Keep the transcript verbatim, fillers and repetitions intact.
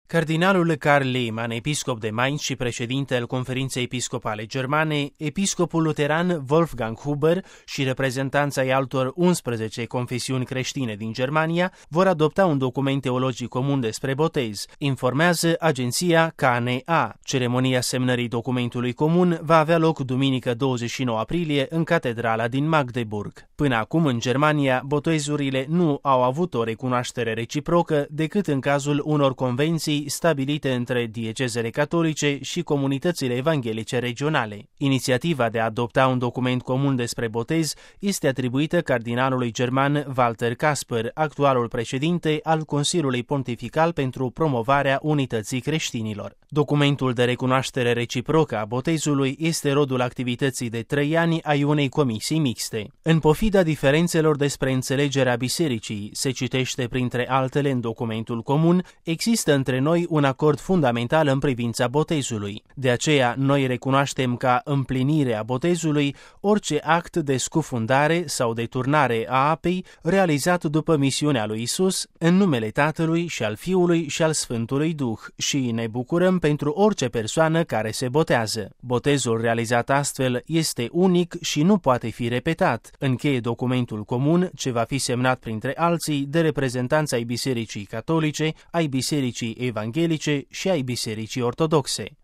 Cardinalul Karl Lehmann, episcop de Mainz și președinte al Conferinței Episcopale Germane, episcopul luteran Wolfgang Huber și reprezentanța ai altor unsprezece confesiuni creștine din Germania vor adopta un document teologic comun despre botez, informează agenția K N A. Ceremonia semnării documentului comun va avea loc duminică douăzeci și nouă aprilie în catedrala din Magdeburg. Până acum, în Germania, botezurile nu au avut o recunoaștere reciprocă decât în cazul unor convenții stabilite între diecezele catolice și comunitățile evanghelice regionale. Inițiativa de a adopta un document comun despre botez este atribuită cardinalului german Walter Kasper, actualul președinte al Consiliului Pontifical pentru promovarea unității creștinilor. Documentul de recunoaștere reciprocă a botezului este rodul activității de trei ani ai unei comisii mixte. În pofida diferențelor despre înțelegerea bisericii, se citește printre altele în documentul comun, există între noi un acord fundamental în privința botezului. De aceea, noi recunoaștem ca împlinire a botezului orice act de scufundare sau de turnare a apei realizat după misiunea lui Isus în numele Tatălui și al Fiului și al Sfântului Duh și ne bucurăm pentru orice persoană care se botează. Botezul realizat astfel este unic și nu poate fi repetat, încheie documentul comun ce va fi semnat printre alții de reprezentanți ai Bisericii Catolice, ai Bisericii Evanghelice și ai Bisericii Ortodoxe.